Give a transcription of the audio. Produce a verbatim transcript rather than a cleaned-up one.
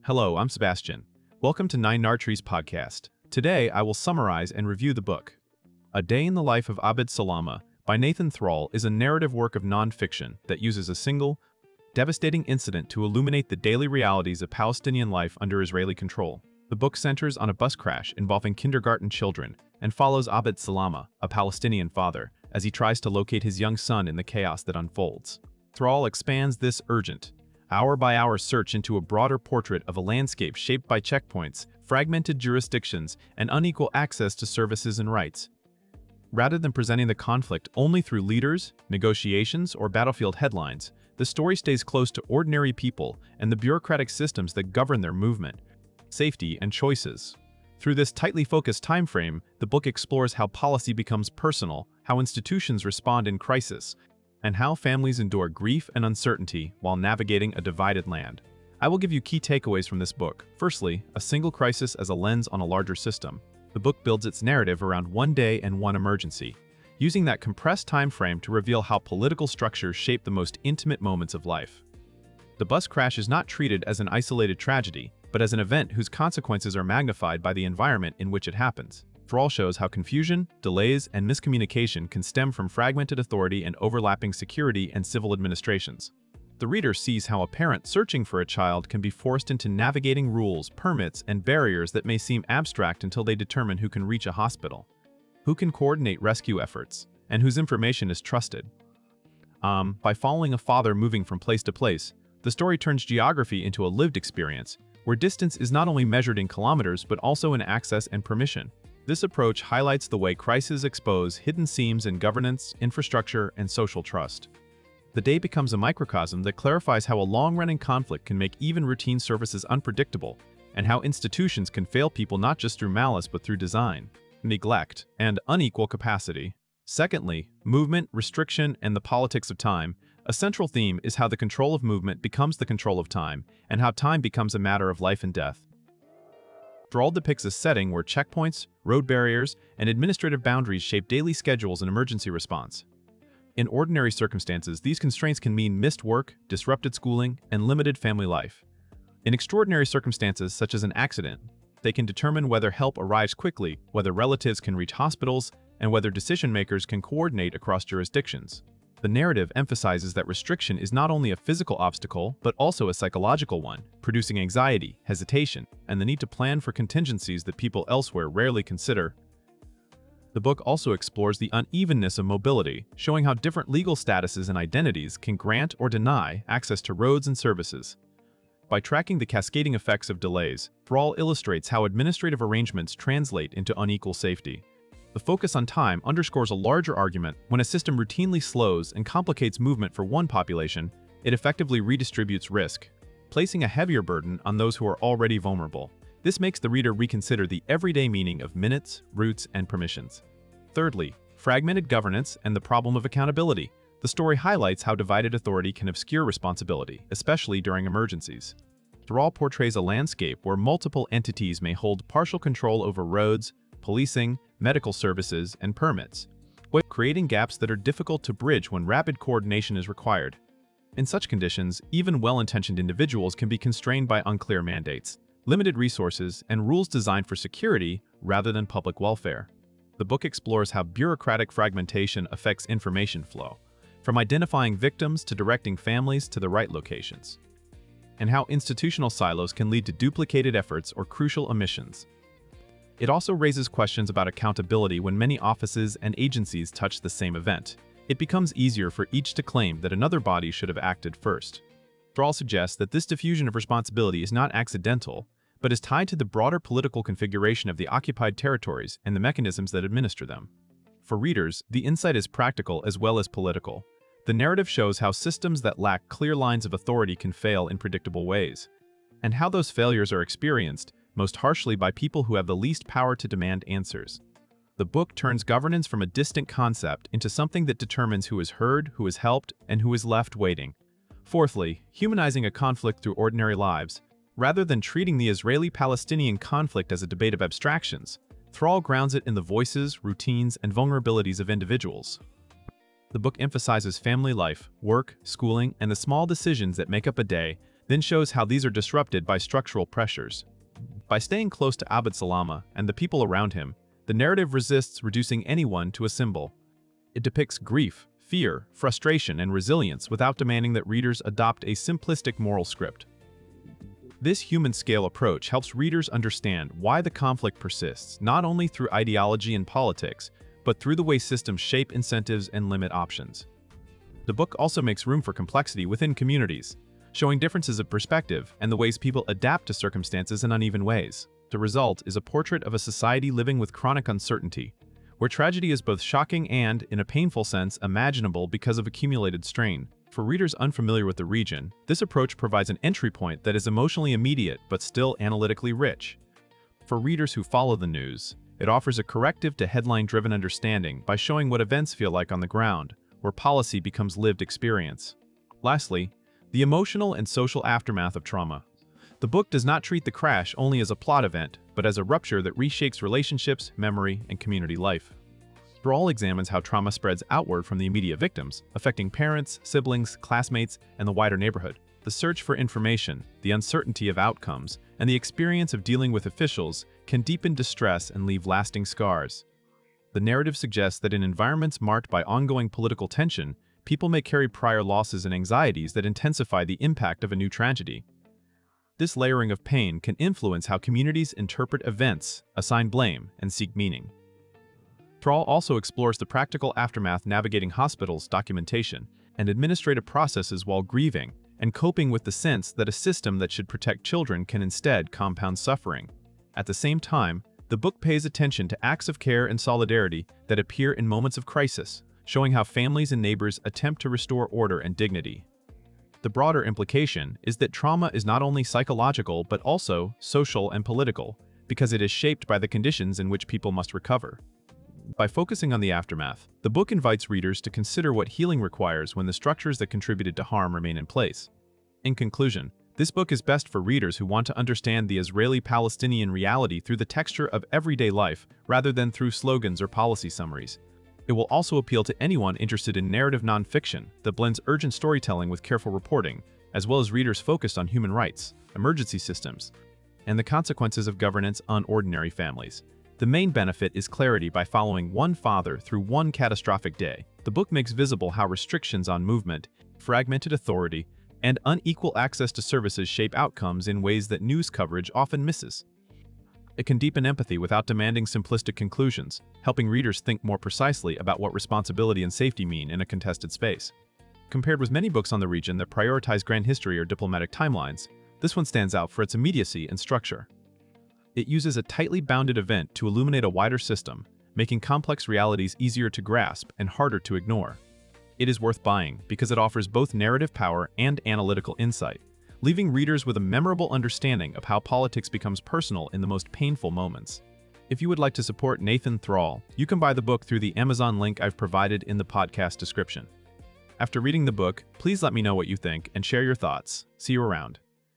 Hello, I'm Sebastian. Welcome to Nine Nartre's podcast. Today, I will summarize and review the book. A Day in the Life of Abd Salama by Nathan Thrall is a narrative work of non-fiction that uses a single, devastating incident to illuminate the daily realities of Palestinian life under Israeli control. The book centers on a bus crash involving kindergarten children and follows Abd Salama, a Palestinian father, as he tries to locate his young son in the chaos that unfolds. Thrall expands this urgent, hour-by-hour search into a broader portrait of a landscape shaped by checkpoints, fragmented jurisdictions, and unequal access to services and rights. Rather than presenting the conflict only through leaders, negotiations, or battlefield headlines, the story stays close to ordinary people and the bureaucratic systems that govern their movement, safety, and choices. Through this tightly focused time frame, the book explores how policy becomes personal, how institutions respond in crisis, and how families endure grief and uncertainty while navigating a divided land. I will give you key takeaways from this book. Firstly, a single crisis as a lens on a larger system. The book builds its narrative around one day and one emergency, using that compressed time frame to reveal how political structures shape the most intimate moments of life. The bus crash is not treated as an isolated tragedy, but as an event whose consequences are magnified by the environment in which it happens. Thrall shows how confusion, delays, and miscommunication can stem from fragmented authority and overlapping security and civil administrations. The reader sees how a parent searching for a child can be forced into navigating rules, permits, and barriers that may seem abstract until they determine who can reach a hospital, who can coordinate rescue efforts, and whose information is trusted. Um, by following a father moving from place to place, the story turns geography into a lived experience, where distance is not only measured in kilometers but also in access and permission. This approach highlights the way crises expose hidden seams in governance, infrastructure, and social trust. The day becomes a microcosm that clarifies how a long-running conflict can make even routine services unpredictable, and how institutions can fail people not just through malice but through design, neglect, and unequal capacity. Secondly, movement, restriction, and the politics of time. A central theme is how the control of movement becomes the control of time, and how time becomes a matter of life and death. Thrall depicts a setting where checkpoints, road barriers, and administrative boundaries shape daily schedules and emergency response. In ordinary circumstances, these constraints can mean missed work, disrupted schooling, and limited family life. In extraordinary circumstances, such as an accident, they can determine whether help arrives quickly, whether relatives can reach hospitals, and whether decision-makers can coordinate across jurisdictions. The narrative emphasizes that restriction is not only a physical obstacle, but also a psychological one, producing anxiety, hesitation, and the need to plan for contingencies that people elsewhere rarely consider. The book also explores the unevenness of mobility, showing how different legal statuses and identities can grant or deny access to roads and services. By tracking the cascading effects of delays, Thrall illustrates how administrative arrangements translate into unequal safety. The focus on time underscores a larger argument. When a system routinely slows and complicates movement for one population, it effectively redistributes risk, placing a heavier burden on those who are already vulnerable. This makes the reader reconsider the everyday meaning of minutes, routes, and permissions. Thirdly, fragmented governance and the problem of accountability. The story highlights how divided authority can obscure responsibility, especially during emergencies. Thrall portrays a landscape where multiple entities may hold partial control over roads, policing, medical services, and permits, creating gaps that are difficult to bridge when rapid coordination is required. In such conditions, even well-intentioned individuals can be constrained by unclear mandates, limited resources, and rules designed for security rather than public welfare. The book explores how bureaucratic fragmentation affects information flow, from identifying victims to directing families to the right locations, and how institutional silos can lead to duplicated efforts or crucial omissions. It also raises questions about accountability when many offices and agencies touch the same event. It becomes easier for each to claim that another body should have acted first. Thrall suggests that this diffusion of responsibility is not accidental, but is tied to the broader political configuration of the occupied territories and the mechanisms that administer them. For readers, the insight is practical as well as political. The narrative shows how systems that lack clear lines of authority can fail in predictable ways, and how those failures are experienced most harshly by people who have the least power to demand answers. The book turns governance from a distant concept into something that determines who is heard, who is helped, and who is left waiting. Fourthly, humanizing a conflict through ordinary lives. Rather than treating the Israeli-Palestinian conflict as a debate of abstractions, Thrall grounds it in the voices, routines, and vulnerabilities of individuals. The book emphasizes family life, work, schooling, and the small decisions that make up a day, then shows how these are disrupted by structural pressures. By staying close to Abd Salama and the people around him, the narrative resists reducing anyone to a symbol. It depicts grief, fear, frustration, and resilience without demanding that readers adopt a simplistic moral script. This human-scale approach helps readers understand why the conflict persists, not only through ideology and politics, but through the way systems shape incentives and limit options. The book also makes room for complexity within communities, showing differences of perspective and the ways people adapt to circumstances in uneven ways. The result is a portrait of a society living with chronic uncertainty, where tragedy is both shocking and, in a painful sense, imaginable because of accumulated strain. For readers unfamiliar with the region, this approach provides an entry point that is emotionally immediate but still analytically rich. For readers who follow the news, it offers a corrective to headline-driven understanding by showing what events feel like on the ground, where policy becomes lived experience. Lastly, the emotional and social aftermath of trauma. The book does not treat the crash only as a plot event, but as a rupture that reshapes relationships, memory, and community life. Thrall examines how trauma spreads outward from the immediate victims, affecting parents, siblings, classmates, and the wider neighborhood. The search for information, the uncertainty of outcomes, and the experience of dealing with officials can deepen distress and leave lasting scars. The narrative suggests that in environments marked by ongoing political tension, people may carry prior losses and anxieties that intensify the impact of a new tragedy. This layering of pain can influence how communities interpret events, assign blame, and seek meaning. Thrall also explores the practical aftermath navigating hospitals, documentation, and administrative processes while grieving, and coping with the sense that a system that should protect children can instead compound suffering. At the same time, the book pays attention to acts of care and solidarity that appear in moments of crisis, showing how families and neighbors attempt to restore order and dignity. The broader implication is that trauma is not only psychological but also social and political, because it is shaped by the conditions in which people must recover. By focusing on the aftermath, the book invites readers to consider what healing requires when the structures that contributed to harm remain in place. In conclusion, this book is best for readers who want to understand the Israeli-Palestinian reality through the texture of everyday life rather than through slogans or policy summaries. It will also appeal to anyone interested in narrative nonfiction that blends urgent storytelling with careful reporting, as well as readers focused on human rights, emergency systems, and the consequences of governance on ordinary families. The main benefit is clarity by following one father through one catastrophic day. The book makes visible how restrictions on movement, fragmented authority, and unequal access to services shape outcomes in ways that news coverage often misses. It can deepen empathy without demanding simplistic conclusions, helping readers think more precisely about what responsibility and safety mean in a contested space. Compared with many books on the region that prioritize grand history or diplomatic timelines, this one stands out for its immediacy and structure. It uses a tightly bounded event to illuminate a wider system, making complex realities easier to grasp and harder to ignore. It is worth buying because it offers both narrative power and analytical insight, leaving readers with a memorable understanding of how politics becomes personal in the most painful moments. If you would like to support Nathan Thrall, you can buy the book through the Amazon link I've provided in the podcast description. After reading the book, please let me know what you think and share your thoughts. See you around.